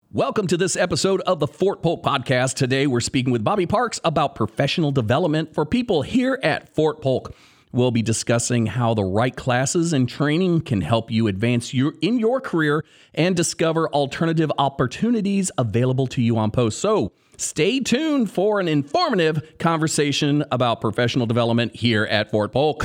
Welcome to this episode of the Fort Polk Podcast. Today, we're speaking with Bobby Parks about professional development for people here at Fort Polk. We'll be discussing how the right classes and training can help you advance in your career and discover alternative opportunities available to you on post. So stay tuned for an informative conversation about professional development here at Fort Polk.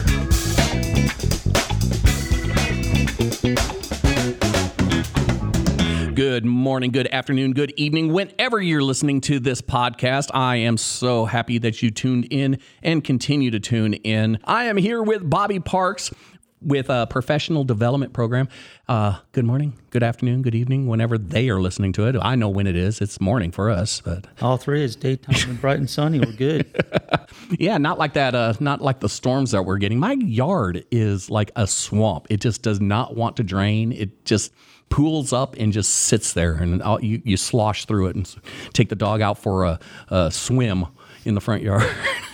Good morning, good afternoon, good evening, whenever you're listening to this podcast. I am so happy that you tuned in and continue to tune in. I am here with Bobby Parks with a professional development program. Good morning, good afternoon, good evening, whenever they are listening to it. I know when it is. It's morning for us. But all three is daytime and bright and sunny. We're good. Yeah, not like that. Not like the storms that we're getting. My yard is like a swamp. It just does not want to drain. It just pools up and just sits there, and you slosh through it and take the dog out for a swim in the front yard.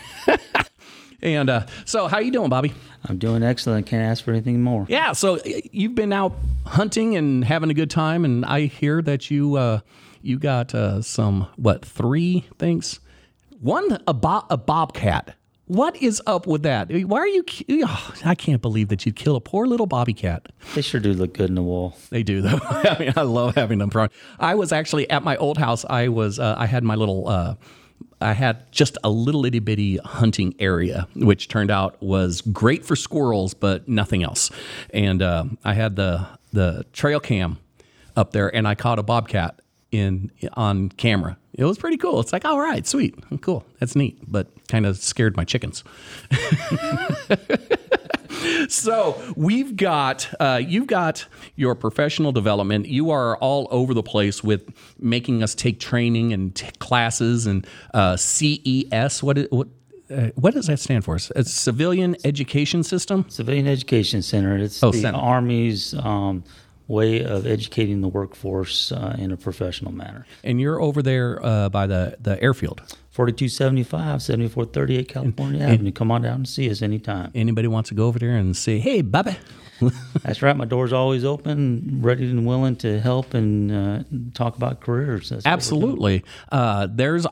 And so how you doing, Bobby? I'm doing excellent. Can't ask for anything more. Yeah, so you've been out hunting and having a good time, and I hear that you got some, three things? One, a bobcat. What is up with that? Why are you? I can't believe that you'd kill a poor little bobby cat. They sure do look good in the wool. They do, though. I mean, I love having them around. I was actually at my old house. I had my little. I had just a little itty bitty hunting area, which turned out was great for squirrels, but nothing else. And I had the trail cam up there, and I caught a bobcat on camera. It was pretty cool. It's like, all right, sweet, cool, that's neat, but kind of scared my chickens. So you've got your professional development. You are all over the place with making us take training and classes and CES. What does that stand for? It's Civilian Education System? Civilian Education Center. It's the Army's way of educating the workforce in a professional manner. And you're over there by the airfield. 4275, 7438 California Avenue. Come on down and see us anytime. Anybody wants to go over there and say, hey, Bobby. That's right. My door's always open, ready and willing to help and talk about careers. That's absolutely. There's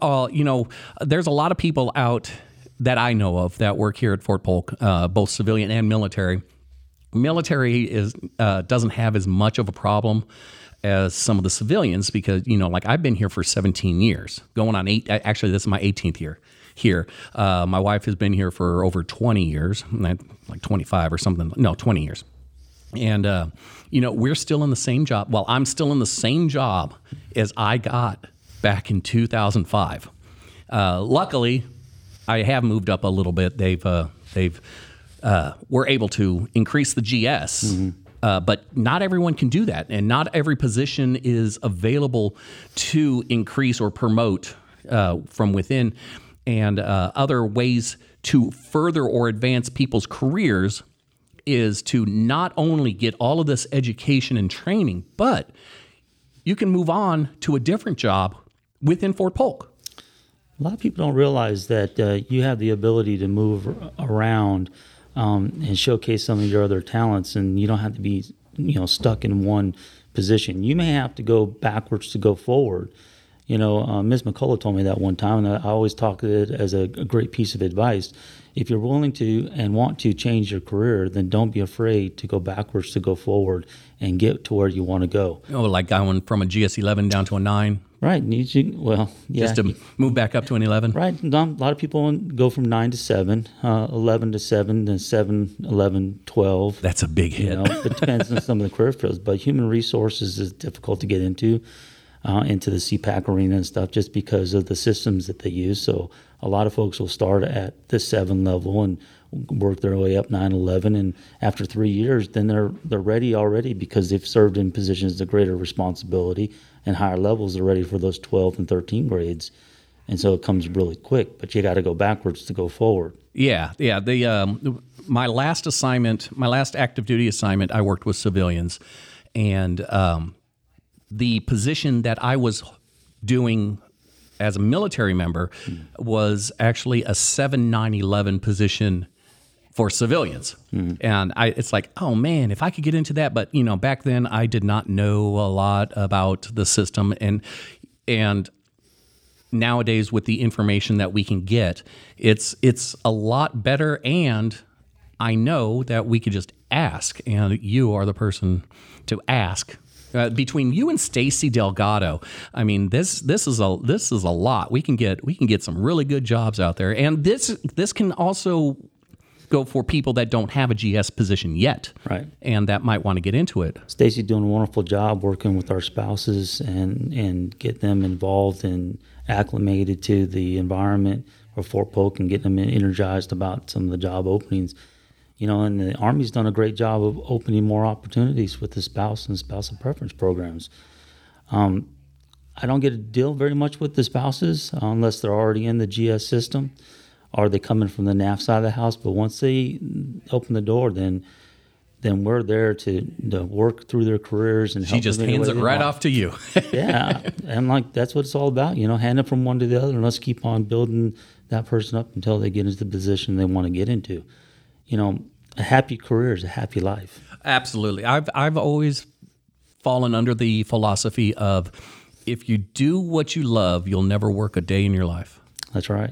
a lot of people out that I know of that work here at Fort Polk, both civilian and military. Military doesn't have as much of a problem as some of the civilians because, like I've been here for 17 years, going on 8. Actually, this is my 18th year here. My wife has been here for over 20 years, like 25 or something. No, 20 years. And, we're still in the same job. Well, I'm still in the same job as I got back in 2005. Luckily, I have moved up a little bit. They've were able to increase the GS, but not everyone can do that, and not every position is available to increase or promote from within. And other ways to further or advance people's careers is to not only get all of this education and training, but you can move on to a different job within Fort Polk. A lot of people don't realize that you have the ability to move around and showcase some of your other talents, and you don't have to be, stuck in one position. You may have to go backwards to go forward. Ms. McCullough told me that one time, and I always talk it as a great piece of advice. If you're willing to and want to change your career, then don't be afraid to go backwards to go forward and get to where you want to go. Oh, like going from a GS11 down to a 9? Right. Yeah. Just to move back up to an 11? Right. A lot of people go from 9 to 7, 11 to 7, then 7, 11, 12. That's a big hit. It depends on some of the career fields. But human resources is difficult to get into the CPAC arena and stuff just because of the systems that they use. So a lot of folks will start at the 7 level and work their way up 9, 11, and after 3 years, then they're ready already because they've served in positions of greater responsibility and higher levels. They're ready for those 12 and 13 grades, and so it comes really quick. But you got to go backwards to go forward. Yeah. My last active duty assignment, I worked with civilians, and the position that I was doing as a military member was actually a 7-9-11 position for civilians. And it's like, oh man, if I could get into that. But, back then I did not know a lot about the system. And nowadays with the information that we can get, it's a lot better. And I know that we could just ask, and you are the person to ask. Between you and Stacy Delgado, I mean, this is a lot. We can get some really good jobs out there, and this can also go for people that don't have a GS position yet, right? And that might want to get into it. Stacy's doing a wonderful job working with our spouses and get them involved and acclimated to the environment of Fort Polk and getting them energized about some of the job openings. And the Army's done a great job of opening more opportunities with the spouse and spousal preference programs. I don't get to deal very much with the spouses unless they're already in the GS system or they coming from the NAF side of the house. But once they open the door, then we're there to work through their careers and help them. She just hands it right off to you. Yeah, and that's what it's all about. Hand it from one to the other, and let's keep on building that person up until they get into the position they want to get into. A happy career is a happy life. Absolutely. I've always fallen under the philosophy of if you do what you love, you'll never work a day in your life. That's right.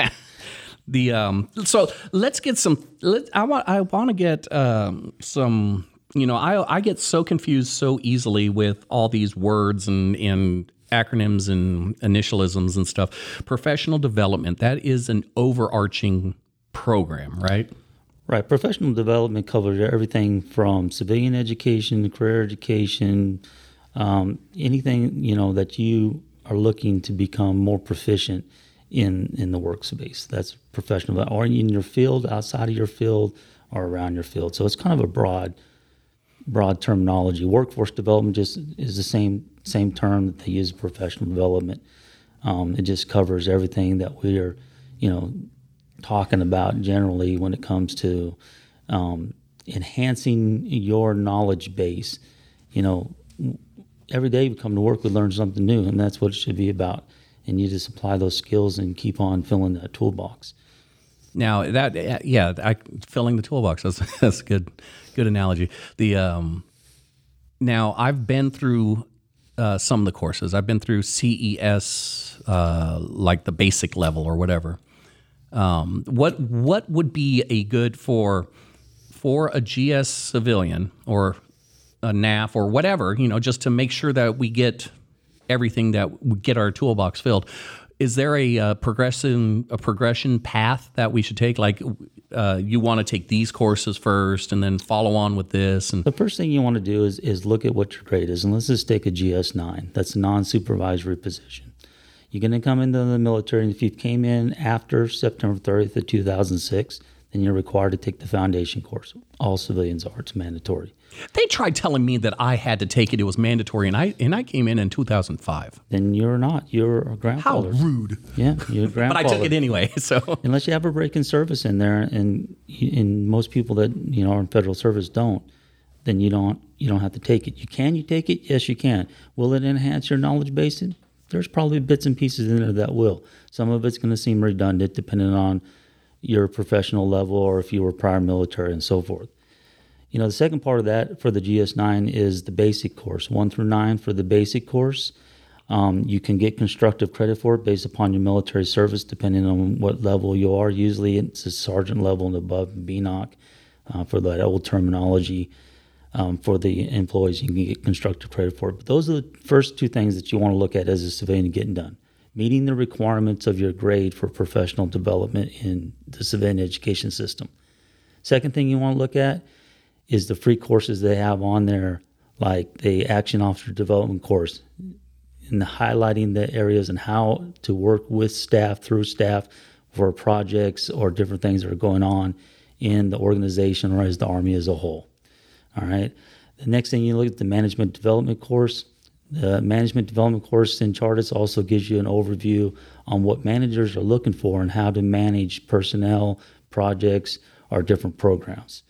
So let's get some. I want to get some. I get so confused so easily with all these words and acronyms and initialisms and stuff. Professional development, that is an overarching program, right? Right. Professional development covers everything from civilian education, career education, anything, that you are looking to become more proficient in the workspace. That's professional, or in your field, outside of your field, or around your field. So it's kind of a broad terminology. Workforce development just is the same term that they use in professional development. It just covers everything that we are, talking about generally when it comes to enhancing your knowledge base. Every day we come to work, we learn something new, and that's what it should be about. And you just apply those skills and keep on filling that toolbox. Now filling the toolbox, that's a good analogy. Now I've been through some of the courses. I've been through CES, like the basic level or whatever. What would be a good for a GS civilian or a NAF or whatever, just to make sure that we get everything, that we get our toolbox filled. Is there a progression path that we should take? Like you want to take these courses first and then follow on with this? And the first thing you want to do is look at what your grade is. And let's just take a GS-9. That's a non-supervisory position. You're going to come into the military, and if you came in after September 30th of 2006, then you're required to take the foundation course. All civilians are. It's mandatory. They tried telling me that I had to take it. It was mandatory, and I came in 2005. Then you're not. You're a grandfather. How rude. Yeah, you're a grandfather. But I took it anyway. So unless you have a break in service in there, and most people that are in federal service don't, then you don't have to take it. Can you take it? Yes, you can. Will it enhance your knowledge base? There's probably bits and pieces in there that will. Some of it's going to seem redundant depending on your professional level or if you were prior military and so forth. The second part of that for the GS-9 is the basic course, 1 through 9 for the basic course. You can get constructive credit for it based upon your military service depending on what level you are. Usually it's a sergeant level and above, BNOC, for that old terminology. For the employees, you can get constructive credit for it. But those are the first two things that you want to look at as a civilian getting done. Meeting the requirements of your grade for professional development in the civilian education system. Second thing you want to look at is the free courses they have on there, like the Action Officer Development course, and highlighting the areas and how to work with staff, through staff, for projects or different things that are going on in the organization or as the Army as a whole. All right. The next thing you look at the management development course. The management development course in Chartis also gives you an overview on what managers are looking for and how to manage personnel, projects, or different programs.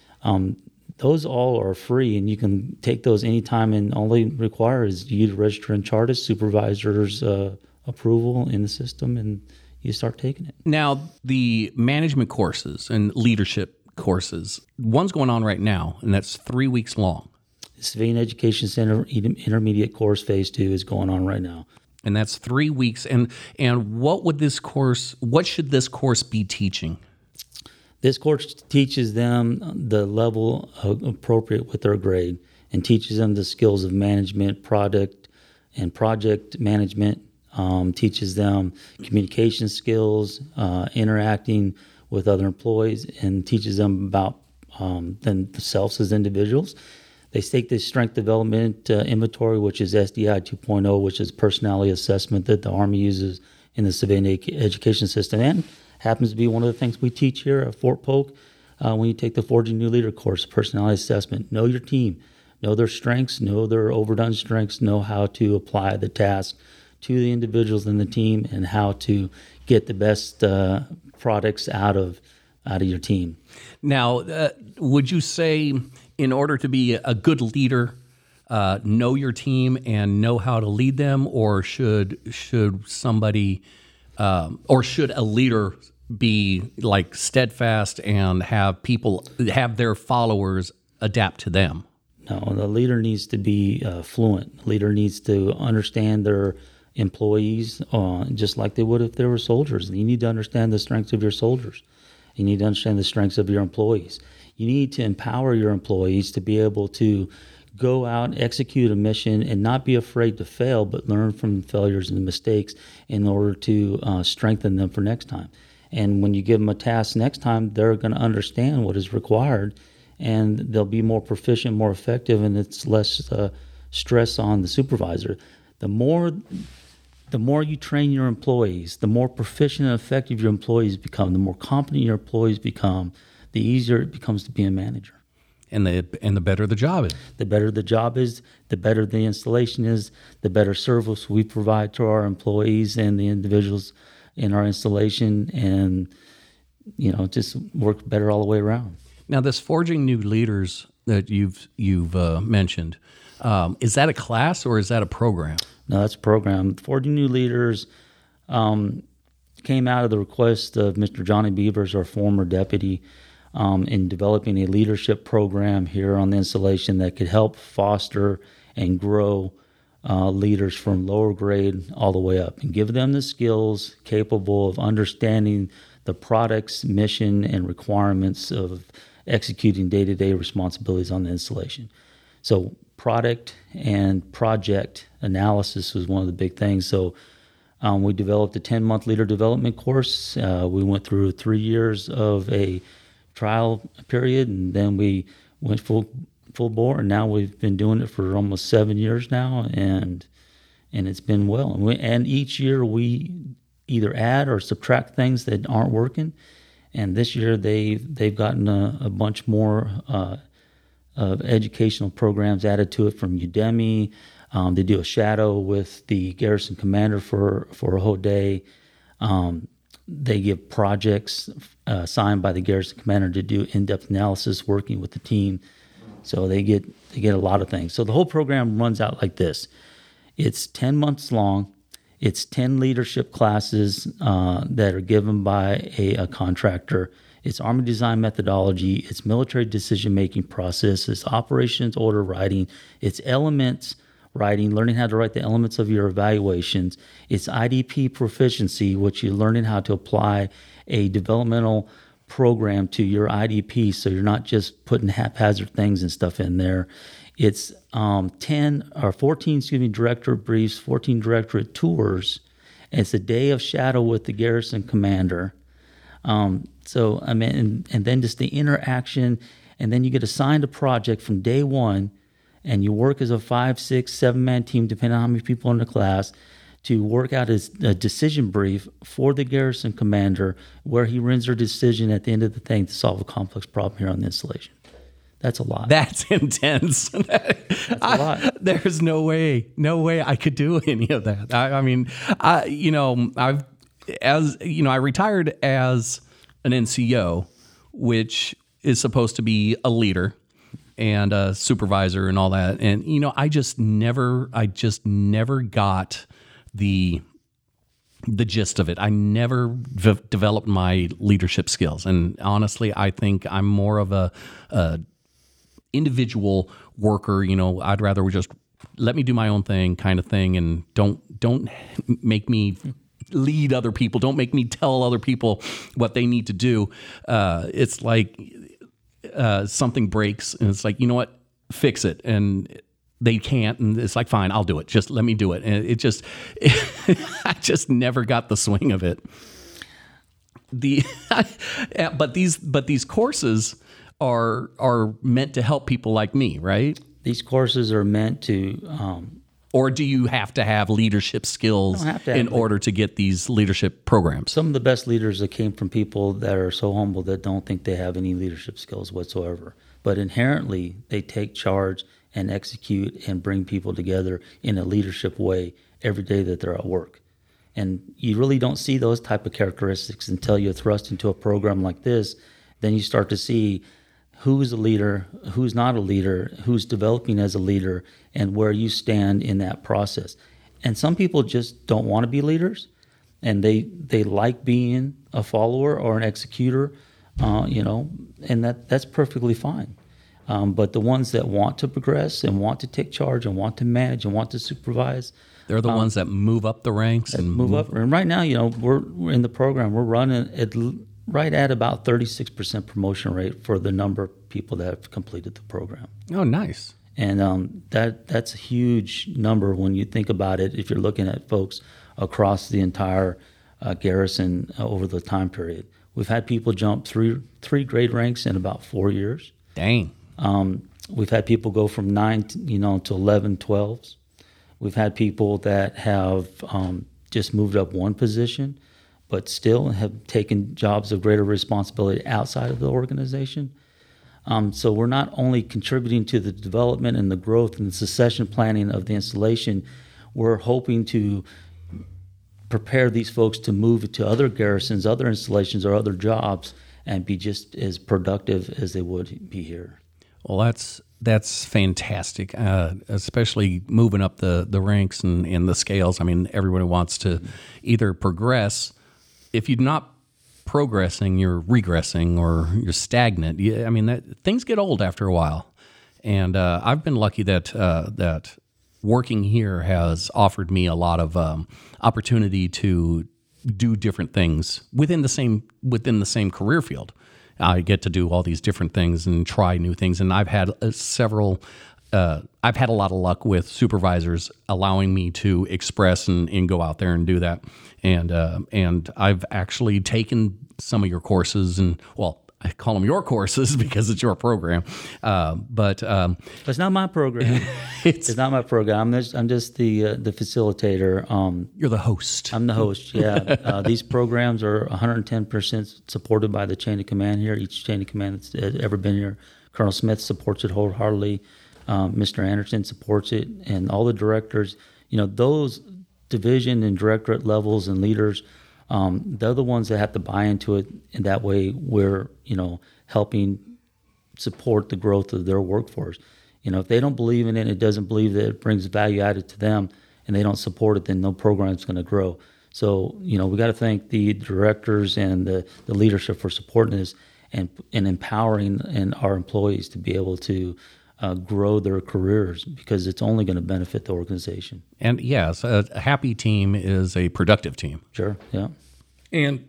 Those all are free, and you can take those anytime, and all they require is you to register in Chartis, supervisor's approval in the system, and you start taking it. Now, the management courses and leadership courses. One's going on right now, and that's 3 weeks long. The Civilian Education Center Intermediate Course Phase 2 is going on right now. And that's 3 weeks. And what should this course be teaching? This course teaches them the level appropriate with their grade and teaches them the skills of management, project management, teaches them communication skills, interacting with other employees, and teaches them about themselves as individuals. They take this strength development inventory, which is SDI 2.0, which is personality assessment that the Army uses in the civilian education system, and happens to be one of the things we teach here at Fort Polk when you take the Forging New Leader course, personality assessment. Know your team, know their strengths, know their overdone strengths, know how to apply the task to the individuals in the team, and how to get the best products out of your team. Now, would you say, in order to be a good leader, know your team and know how to lead them, or should somebody or should a leader be like steadfast and have their followers adapt to them? No, the leader needs to be fluent. The leader needs to understand their employees just like they would if they were soldiers. You need to understand the strengths of your soldiers. You need to understand the strengths of your employees. You need to empower your employees to be able to go out, execute a mission, and not be afraid to fail, but learn from failures and mistakes in order to strengthen them for next time. And when you give them a task next time, they're going to understand what is required, and they'll be more proficient, more effective, and it's less stress on the supervisor. The more you train your employees, the more proficient and effective your employees become, the more competent your employees become, the easier it becomes to be a manager. And the better the job is. The better the job is, the better the installation is, the better service we provide to our employees and the individuals in our installation, and just work better all the way around. Now, this Forging New Leaders that you've mentioned, is that a class or is that a program? No, that's a program. Forging New Leaders came out of the request of Mr. Johnny Beavers, our former deputy, in developing a leadership program here on the installation that could help foster and grow leaders from lower grade all the way up and give them the skills capable of understanding the product's mission and requirements of executing day-to-day responsibilities on the installation. So product and project analysis was one of the big things. So we developed a 10-month leader development course. We went through 3 years of a trial period, and then we went full bore, and now we've been doing it for almost 7 years now, and it's been well. And each year we either add or subtract things that aren't working. And this year they've gotten a bunch more of educational programs added to it from Udemy. They do a shadow with the garrison commander for a whole day. They give projects assigned by the garrison commander to do in-depth analysis, working with the team. So they get a lot of things. So the whole program runs out like this. It's 10 months long. It's 10 leadership classes that are given by a contractor. It's Army design methodology. It's military decision-making process. It's operations order writing. It's elements writing, learning how to write the elements of your evaluations. It's IDP proficiency, which you're learning how to apply a developmental program to your IDP, so you're not just putting haphazard things and stuff in there. It's 14 directorate briefs, 14 directorate tours. It's a day of shadow with the garrison commander. And then just the interaction, and then you get assigned a project from day one, and you work as a 5, 6, 7-man team, depending on how many people are in the class, to work out a decision brief for the garrison commander, where he renders a decision at the end of the thing to solve a complex problem here on the installation. That's a lot. That's intense. That's a lot. There's no way I could do any of that. I retired as an NCO, which is supposed to be a leader and a supervisor and all that. And, I just never got the the gist of it. I never developed my leadership skills, and honestly, I think I'm more of a individual worker. I'd rather just let me do my own thing, kind of thing, and don't make me lead other people. Don't make me tell other people what they need to do. It's like something breaks, and it's like, you know what, fix it, and they can't, and it's like, fine, I'll do it. Just let me do it. And I just never got the swing of it. But these courses are meant to help people like me, right? These courses are meant to. Or do you have to have leadership skills in order to get these leadership programs? Some of the best leaders that came from people that are so humble that don't think they have any leadership skills whatsoever. But inherently, they take charge and execute and bring people together in a leadership way every day that they're at work. And you really don't see those type of characteristics until you're thrust into a program like this. Then you start to see who's a leader, who's not a leader, who's developing as a leader, and where you stand in that process. And some people just don't want to be leaders, and they like being a follower or an executor, and that's perfectly fine. But the ones that want to progress and want to take charge and want to manage and want to supervise, they're the ones that move up the ranks and move up. And right now, we're in the program. We're running right at about 36% promotion rate for the number of people that have completed the program. Oh, nice. And that's a huge number when you think about it. If you're looking at folks across the entire garrison over the time period, we've had people jump three grade ranks in about 4 years. Dang. We've had people go from 9 to 11, 12s. We've had people that have just moved up one position, but still have taken jobs of greater responsibility outside of the organization. So we're not only contributing to the development and the growth and the succession planning of the installation, we're hoping to prepare these folks to move to other garrisons, other installations, or other jobs and be just as productive as they would be here. Well, that's fantastic, especially moving up the ranks and the scales. I mean, everybody wants to either progress. If you're not progressing, you're regressing or you're stagnant. I mean, things get old after a while. And I've been lucky that working here has offered me a lot of opportunity to do different things within the same career field. I get to do all these different things and try new things, and I've had I've had a lot of luck with supervisors allowing me to express and go out there and do that. And I've actually taken some of your courses, and I call them your courses because it's your program. But it's not my program. It's not my program. I'm just the facilitator. You're the host. I'm the host. Yeah. These programs are 110% supported by the chain of command here. Each chain of command that's ever been here. Colonel Smith supports it wholeheartedly. Mr. Anderson supports it, and all the directors. Those division and directorate levels and leaders. They're the ones that have to buy into it, and that way we're, helping support the growth of their workforce. If they don't believe in it, it doesn't believe that it brings value added to them, and they don't support it, then no program's going to grow. So, we got to thank the directors and the leadership for supporting this and empowering our employees to be able to grow their careers, because it's only going to benefit the organization. And yes, a happy team is a productive team. Sure, yeah. And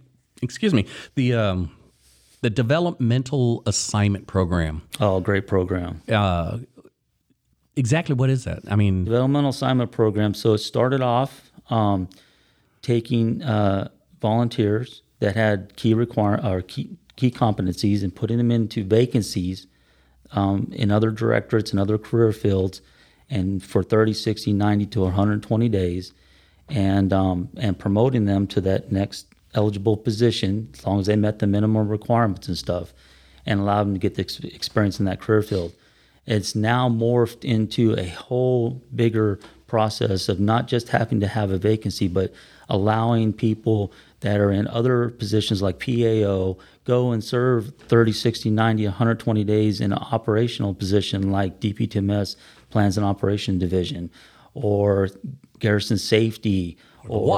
the developmental assignment program. Oh, great program. Exactly what is that? I mean, developmental assignment program. So it started off taking volunteers that had key competencies and putting them into vacancies in other directorates and other career fields, and for 30, 60, 90 to 120 days, and promoting them to that next eligible position as long as they met the minimum requirements and stuff, and allowed them to get the experience in that career field. It's now morphed into a whole bigger process of not just having to have a vacancy, but allowing people that are in other positions like PAO go and serve 30, 60, 90, 120 days in an operational position like DPTMS, Plans and Operation Division, or Garrison Safety, or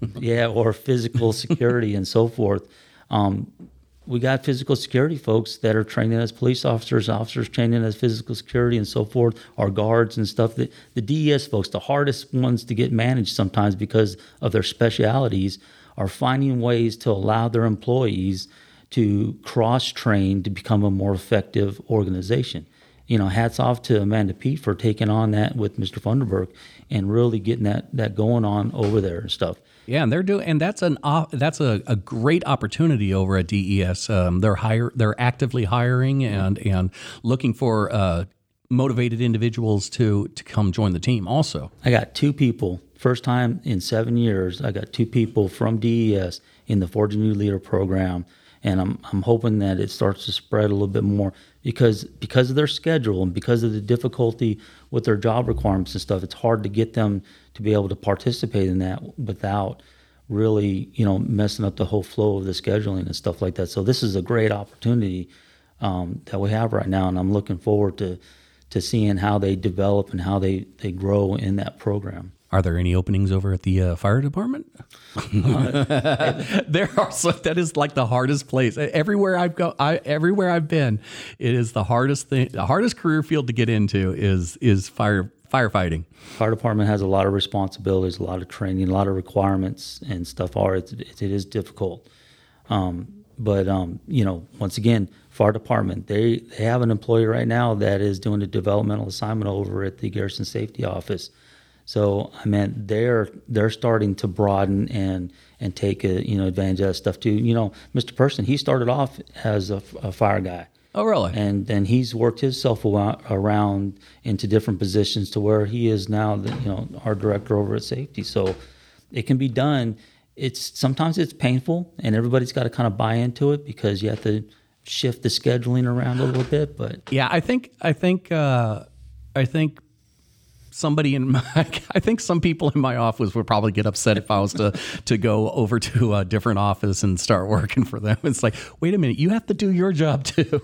Yeah, or physical security and so forth. We got physical security folks that are training as police officers, officers training as physical security and so forth, our guards and stuff. The DES folks, the hardest ones to get managed sometimes because of their specialities, are finding ways to allow their employees to cross-train to become a more effective organization. Hats off to Amanda Pete for taking on that with Mr. Funderburk and really getting that going on over there and stuff. Yeah, and that's a great opportunity over at DES. They're actively hiring and looking for motivated individuals to come join the team. Also, I got 2 people. First time in 7 years, I got 2 people from DES in the Forge a New Leader program, and I'm hoping that it starts to spread a little bit more because of their schedule and because of the difficulty with their job requirements and stuff. It's hard to get them to be able to participate in that without really, messing up the whole flow of the scheduling and stuff like that. So this is a great opportunity that we have right now, and I'm looking forward to seeing how they develop and how they grow in that program. Are there any openings over at the fire department? There are. So that is like the hardest place. Everywhere I've been, it is the hardest thing. The hardest career field to get into is firefighting. Fire department has a lot of responsibilities, a lot of training, a lot of requirements and stuff. It is difficult. But once again, fire department, they have an employee right now that is doing a developmental assignment over at the Garrison Safety Office. So they're starting to broaden and take advantage of that stuff too. Mr. Person, he started off as a fire guy. Oh, really? And then he's worked himself around into different positions to where he is now our director over at safety. So it can be done. Sometimes it's painful, and everybody's got to kind of buy into it because you have to shift the scheduling around a little bit. But yeah, I think I think some people in my office would probably get upset if I was to go over to a different office and start working for them. It's like, wait a minute, you have to do your job too.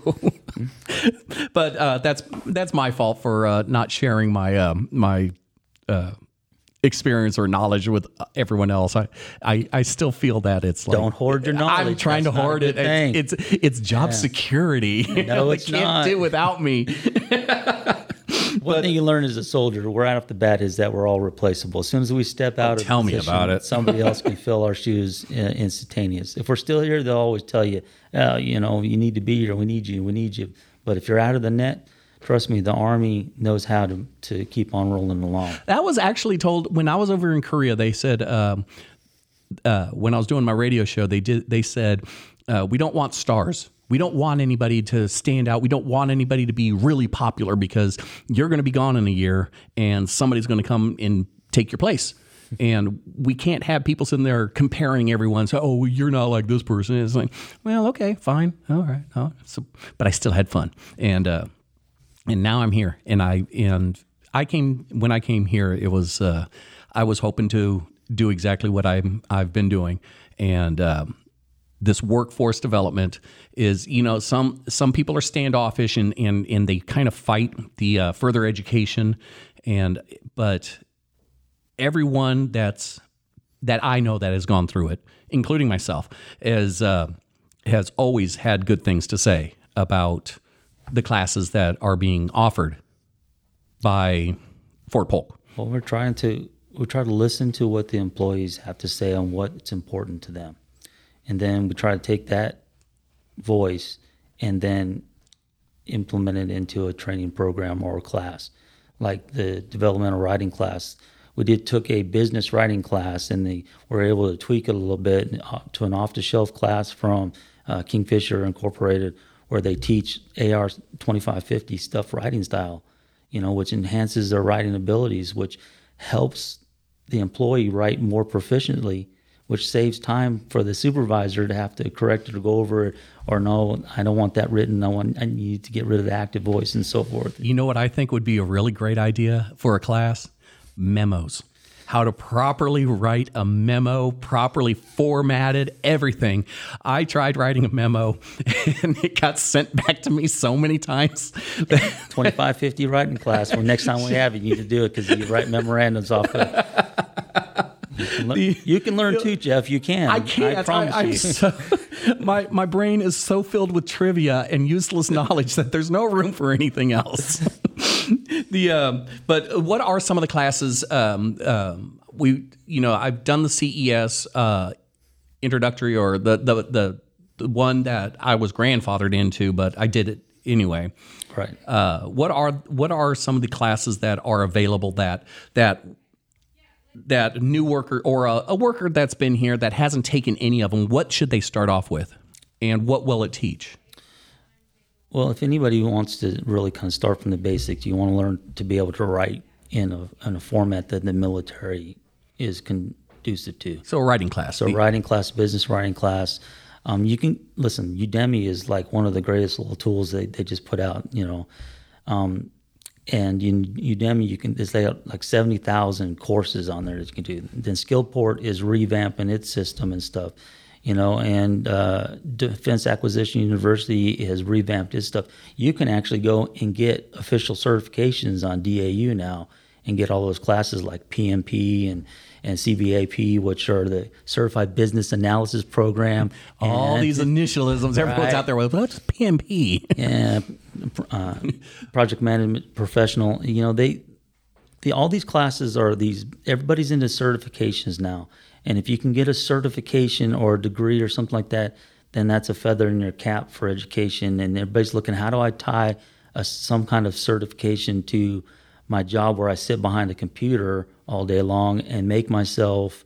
But that's my fault for not sharing my experience or knowledge with everyone else. I still feel that it's like, don't hoard your knowledge. I'm trying to hoard it. It's job security. No, They it's can't not. do without me. One thing you learn as a soldier right off the bat is that we're all replaceable. As soon as we step out of tell me position, about it. Somebody else can fill our shoes instantaneous. If we're still here, they'll always tell you, you need to be here. We need you. But if you're out of the net, trust me, the Army knows how to keep on rolling along. That was actually told when I was over in Korea. They said when I was doing my radio show, they said we don't want stars. We don't want anybody to stand out. We don't want anybody to be really popular because you're going to be gone in a year and somebody's going to come and take your place. And we can't have people sitting there comparing everyone. So, oh, you're not like this person. It's like, well, okay, fine. All right. Oh, but I still had fun. And now I'm here. And when I came here, it was, I was hoping to do exactly what I've been doing. And, this workforce development is, some people are standoffish and they kind of fight the further education, but everyone that I know that has gone through it, including myself, has always had good things to say about the classes that are being offered by Fort Polk. Well, we try to listen to what the employees have to say on what's important to them. And then we try to take that voice and then implement it into a training program or a class. Like the developmental writing class, we took a business writing class and they were able to tweak it a little bit to an off-the-shelf class from Kingfisher Incorporated, where they teach AR 2550 stuff writing style, which enhances their writing abilities, which helps the employee write more proficiently, which saves time for the supervisor to have to correct it or go over it, or no, I don't want that written. I need to get rid of the active voice and so forth. You know what I think would be a really great idea for a class? Memos. How to properly write a memo, properly formatted, everything. I tried writing a memo and it got sent back to me so many times. 2550 writing class. Well, next time we have it, you need to do it because you write memorandums off of it. You can learn too, Jeff. You can. I can't. I promise you. My brain is so filled with trivia and useless knowledge that there's no room for anything else. But what are some of the classes? I've done the CES introductory, or the one that I was grandfathered into, but I did it anyway. Right. What are some of the classes that are available that new worker or a worker that's been here that hasn't taken any of them? What should they start off with, and what will it teach? Well, if anybody wants to really kind of start from the basics, you want to learn to be able to write in a format that the military is conducive to. So a writing class. So writing class, business writing class. You can listen. Udemy is like one of the greatest little tools they just put out. And in Udemy there's like 70,000 courses on there that you can do. Then Skillport is revamping its system and stuff. And Defense Acquisition University has revamped its stuff. You can actually go and get official certifications on DAU now and get all those classes like PMP and CBAP, which are the Certified Business Analysis Program. All these initialisms. Everyone's out there with, what's PMP? And Project Management Professional. All these classes are everybody's into certifications now. And if you can get a certification or a degree or something like that, then that's a feather in your cap for education. And everybody's looking, how do I tie some kind of certification to my job where I sit behind a computer all day long and make myself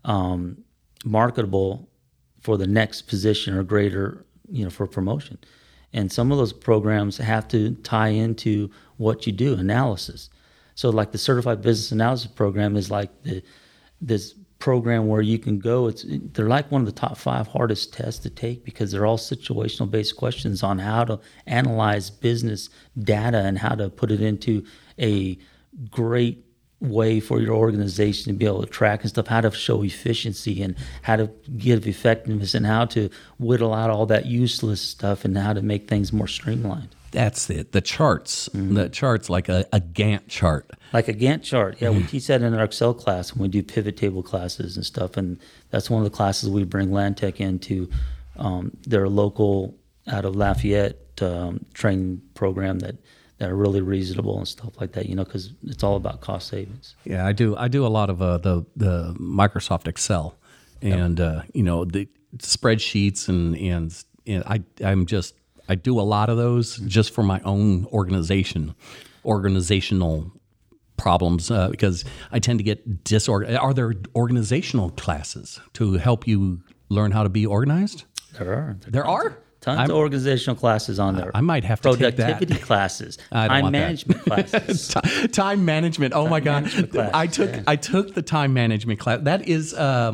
marketable for the next position or greater, for promotion. And some of those programs have to tie into what you do, analysis. So like the Certified Business Analysis Program is like this program where you can go. They're like one of the top 5 hardest tests to take because they're all situational based questions on how to analyze business data and how to put it into a great way for your organization to be able to track and stuff, how to show efficiency and how to give effectiveness and how to whittle out all that useless stuff and how to make things more streamlined. That's it. The charts. Mm-hmm. The charts like a Gantt chart. Like a Gantt chart. Yeah, we teach that in our Excel class when we do pivot table classes and stuff. And that's one of the classes we bring LandTech into. Their local, out of Lafayette training program that are really reasonable and stuff like that, because it's all about cost savings. Yeah, I do a lot of the Microsoft Excel and, the spreadsheets and I do a lot of those just for my own organizational problems because I tend to get disorganized. Are there organizational classes to help you learn how to be organized? There are. There are? Tons of organizational classes on there. I might have to take that. Productivity classes, time management classes. Time management. Oh my God. I took the time management class. That is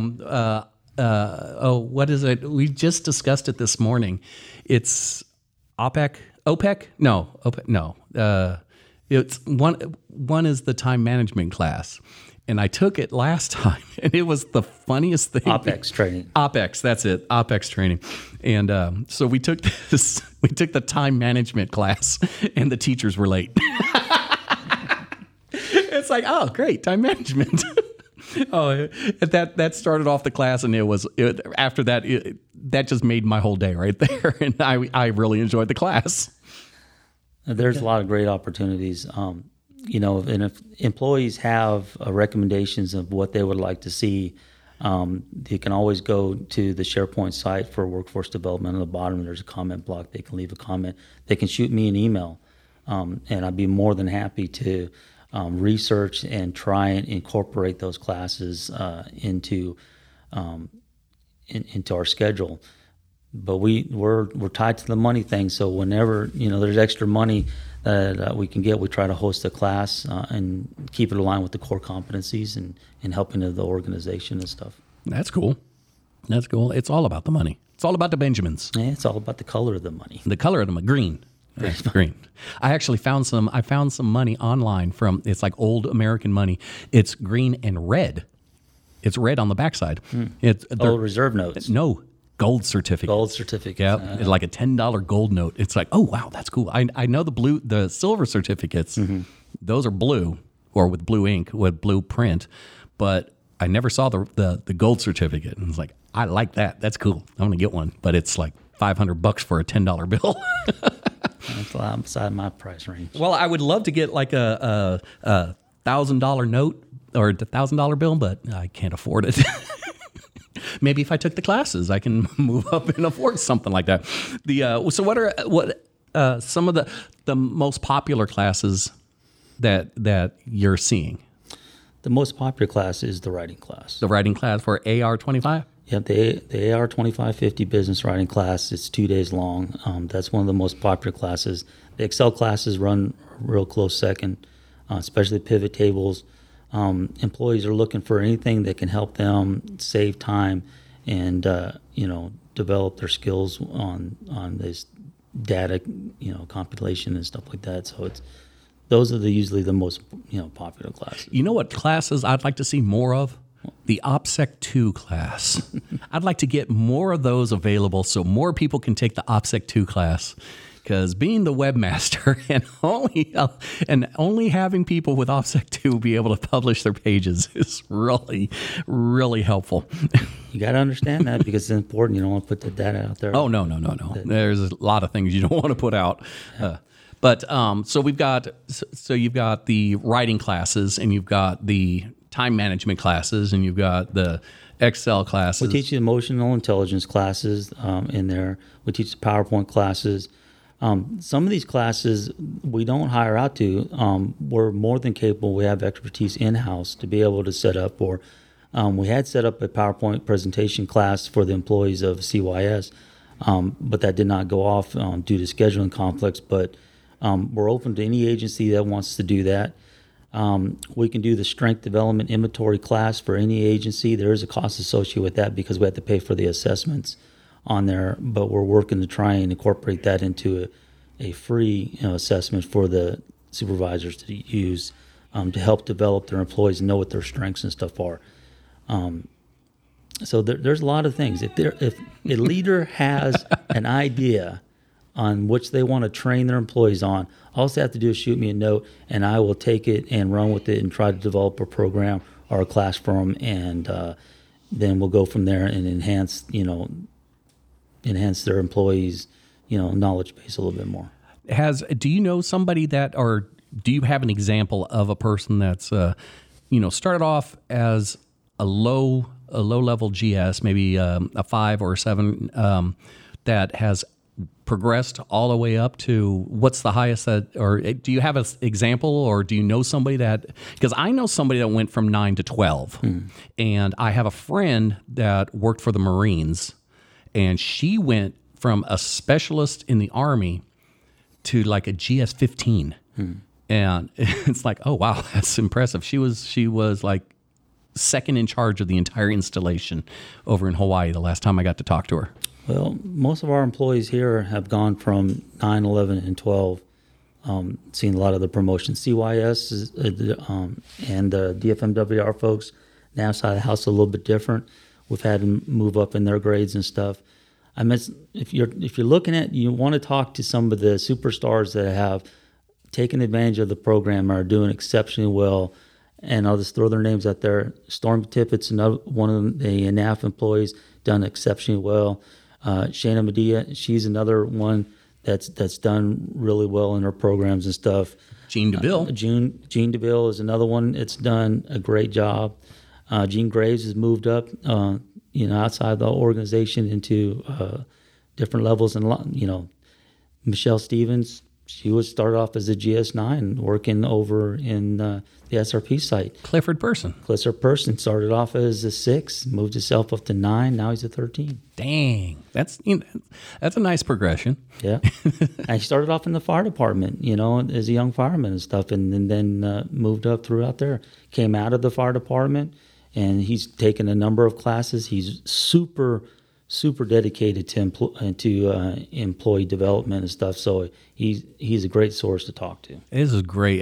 what is it? We just discussed it this morning. It's OPEC? No. It's one is the time management class. And I took it last time, and it was the funniest thing. OPEX training. OPEX, that's it. OPEX training. And so we took the time management class, and the teachers were late. It's like, oh, great, time management. That started off the class, and after that, that just made my whole day right there. And I really enjoyed the class. There's a lot of great opportunities. And if employees have recommendations of what they would like to see, they can always go to the SharePoint site for workforce development. On the bottom, there's a comment block. They can leave a comment. They can shoot me an email, and I'd be more than happy to research and try and incorporate those classes into our schedule. But we're tied to the money thing. So whenever there's extra money that we can get, we try to host a class and keep it aligned with the core competencies and helping the organization and stuff. That's cool. It's all about the money. It's all about the Benjamins. Yeah, it's all about the color of the money. The color of the money, green. Green. I actually found some money online it's like old American money. It's green and red. It's red on the backside. It's reserve notes. No. Gold certificate. Gold certificate. Yeah, it's like a $10 gold note. It's like, oh wow, that's cool. I know the silver certificates. Mm-hmm. Those are blue or with blue ink, with blue print. But I never saw the gold certificate, and I was like, I like that. That's cool. I'm gonna get one, but it's like $500 for a $10 bill. That's a lot beside my price range. Well, I would love to get like a $1,000 note or the $1,000 bill, but I can't afford it. Maybe if I took the classes, I can move up and afford something like that. So what are some of the most popular classes that you're seeing? The most popular class is the writing class. The writing class for AR-25? Yep, the AR-2550 business writing class. It's 2 days long. That's one of the most popular classes. The Excel classes run real close second, especially pivot tables. Employees are looking for anything that can help them save time and develop their skills on this data, compilation and stuff like that. So those are usually the most popular classes. You know what classes I'd like to see more of? The OPSEC 2 class. I'd like to get more of those available so more people can take the OPSEC 2 class. Because being the webmaster and only having people with OPSEC 2 be able to publish their pages is really, really helpful. You got to understand that because it's important. You don't want to put the data out there. Oh, no. There's a lot of things you don't want to put out. But you've got the writing classes, and you've got the time management classes, and you've got the Excel classes. We teach you emotional intelligence classes in there. We teach the PowerPoint classes. Some of these classes we don't hire out to. We're more than capable. We have expertise in-house to be able to set up. Or we had set up a PowerPoint presentation class for the employees of CYS, but that did not go off due to scheduling conflicts. But we're open to any agency that wants to do that. We can do the strength development inventory class for any agency. There is a cost associated with that because we have to pay for the assessments on there, but we're working to try and incorporate that into a free assessment for the supervisors to use to help develop their employees and know what their strengths and stuff are. So there's a lot of things. If a leader has an idea on which they want to train their employees on, all they have to do is shoot me a note, and I will take it and run with it and try to develop a program or a class for them, and then we'll go from there and enhance their employees' knowledge base a little bit more. Do you know somebody that, or do you have an example of a person that's started off as a low level GS, maybe a 5 or a 7, that has progressed all the way up to what's the highest or do you have an example, or do you know somebody that, because I know somebody that went from 9 to 12, and I have a friend that worked for the Marines, and she went from a specialist in the Army to like a GS 15. And it's like, oh, wow, that's impressive. She was like second in charge of the entire installation over in Hawaii the last time I got to talk to her. Well, most of our employees here have gone from 9, 11, and 12, seen a lot of the promotions. CYS and the DFMWR folks, NAV side of the house, a little bit different. We've had them move up in their grades and stuff. I mean, if you're looking at, you want to talk to some of the superstars that have taken advantage of the program, are doing exceptionally well, and I'll just throw their names out there. Storm Tippett's another one of the NAF employees, done exceptionally well. Shana Medea, she's another one that's done really well in her programs and stuff. Jean DeVille. Jean DeVille is another one that's done a great job. Gene Graves has moved up, outside the organization into different levels. And, Michelle Stevens, she started off as a GS9 working over in the SRP site. Clifford Person started off as a 6, moved himself up to 9. Now he's a 13. Dang, that's a nice progression. Yeah, and he started off in the fire department, as a young fireman and stuff, and then moved up throughout there. Came out of the fire department, and he's taken a number of classes. He's super dedicated to employee development and stuff. So he's a great source to talk to. This is great.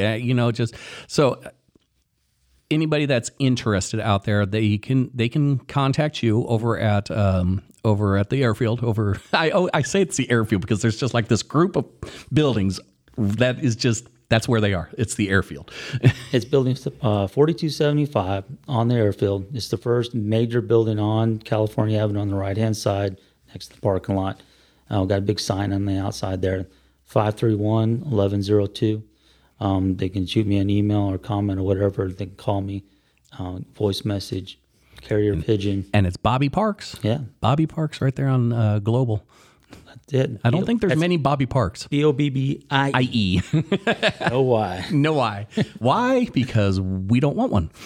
Anybody that's interested out there, they can contact you over at the airfield. I say it's the airfield because there's just like this group of buildings that is just That's where they are. It's the airfield. It's building 4275 on the airfield. It's the first major building on California Avenue on the right-hand side next to the parking lot. We've got a big sign on the outside there, 531-1102. They can shoot me an email or comment or whatever. They can call me, voice message, carrier pigeon. And it's Bobby Parks. Yeah. Bobby Parks right there on Global. That's it. I don't think there's many Bobby Parks. Bobbie. I.E. No why. No why. Why? Because we don't want one.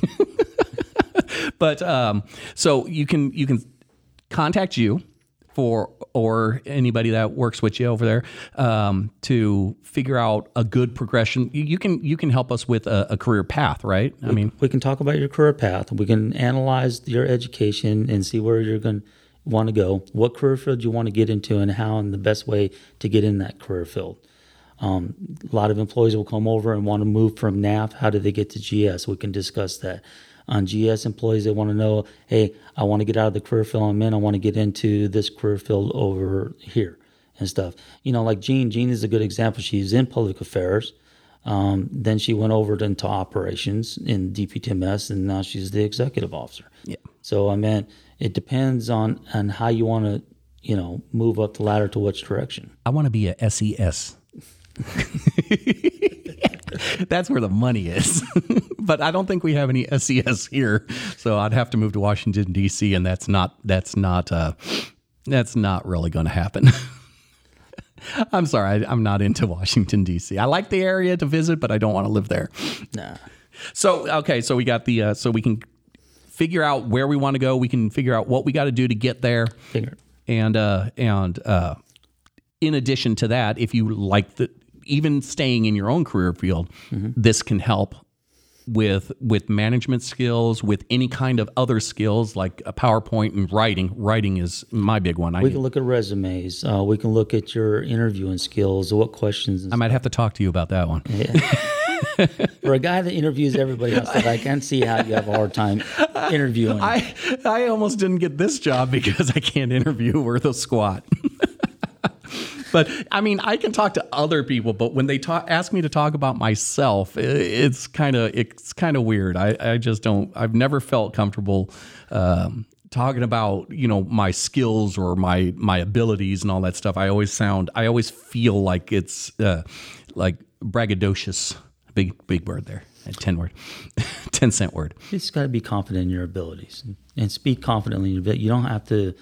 But so you can contact you or anybody that works with you over there to figure out a good progression. You can help us with a career path, right? I mean, we can talk about your career path. We can analyze your education and see where you're going to want to go, what career field you want to get into, and how and the best way to get in that career field. A lot of employees will come over and want to move from NAF. How do they get to GS? We can discuss that. On GS employees, they want to know, hey, I want to get out of the career field I'm in. I want to get into this career field over here and stuff. Like Jean. Jean is a good example. She's in public affairs. Then she went over into operations in DPTMS, and now she's the executive officer. Yeah. So, it depends on how you want to, move up the ladder to which direction. I want to be a SES. That's where the money is. But I don't think we have any SES here, so I'd have to move to Washington D.C., and that's not really going to happen. I'm sorry, I'm not into Washington D.C. I like the area to visit, but I don't want to live there. Nah. So okay, so we got the so we can figure out where we want to go. We can figure out what we got to do to get there. And in addition to that, if you like even staying in your own career field, this can help with management skills, with any kind of other skills like a PowerPoint and writing. Writing is my big one. We can look at resumes. We can look at your interviewing skills, what questions. I might have to talk to you about that one. Yeah. For a guy that interviews everybody else, I can see how you have a hard time interviewing. I almost didn't get this job because I can't interview worth a squat. But I can talk to other people, but when they ask me to talk about myself, it's kind of weird. I just don't. I've never felt comfortable talking about my skills or my abilities and all that stuff. I always feel like it's like braggadocious. Big word there. 10-cent word. You just got to be confident in your abilities and speak confidently. You don't have to,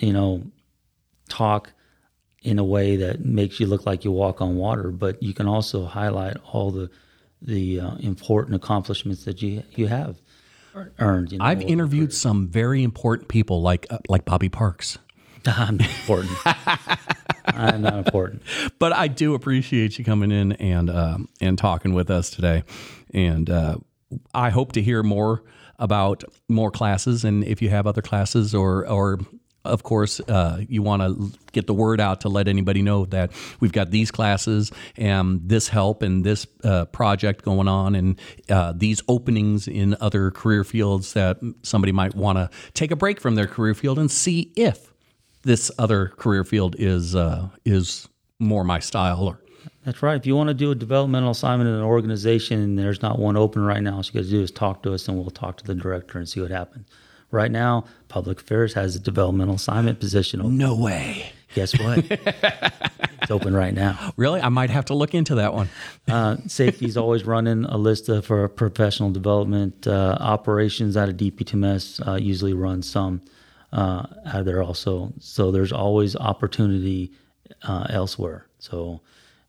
talk in a way that makes you look like you walk on water, but you can also highlight all the important accomplishments that you have earned. I've interviewed some very important people like Bobby Parks. I'm not important. I'm not important. But I do appreciate you coming in and talking with us today. And I hope to hear more about more classes. And if you have other classes or of course, you want to get the word out to let anybody know that we've got these classes and this help and this project going on and these openings in other career fields that somebody might want to take a break from their career field and see if this other career field is more my style. That's right. If you want to do a developmental assignment in an organization and there's not one open right now, all you got to do is talk to us and we'll talk to the director and see what happens. Right now, Public Affairs has a developmental assignment position open. No way. Guess what? It's open right now. Really? I might have to look into that one. Safety's always running a list for professional development. Operations out of DPTMS usually run some out of there also. So there's always opportunity elsewhere. So,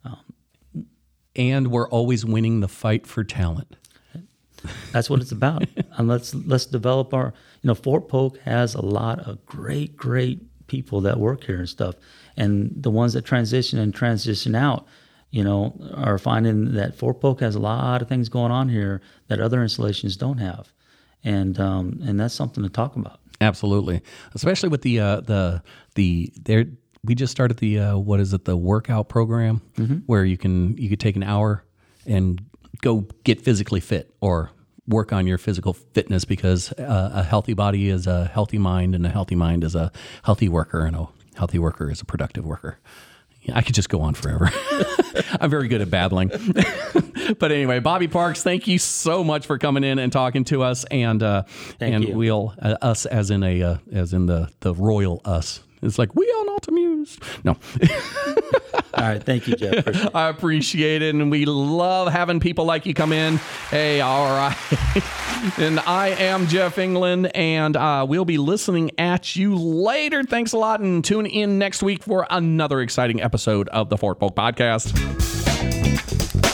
and we're always winning the fight for talent. That's what it's about. And let's develop our. Fort Polk has a lot of great people that work here and stuff, and the ones that transition out, are finding that Fort Polk has a lot of things going on here that other installations don't have, and that's something to talk about. Absolutely, especially with we just started the workout program where you could take an hour and go get physically fit or work on your physical fitness, because a healthy body is a healthy mind, and a healthy mind is a healthy worker, and a healthy worker is a productive worker. I could just go on forever. I'm very good at babbling. But anyway, Bobby Parks, thank you so much for coming in and talking to us. And Thank you. we'll us as in the royal us. It's like we on Altamuse. No. All right. Thank you, Jeff. Appreciate it. I appreciate it, and we love having people like you come in. Hey, all right. And I am Jeff England, and we'll be listening at you later. Thanks a lot, and tune in next week for another exciting episode of the Fort Polk Podcast.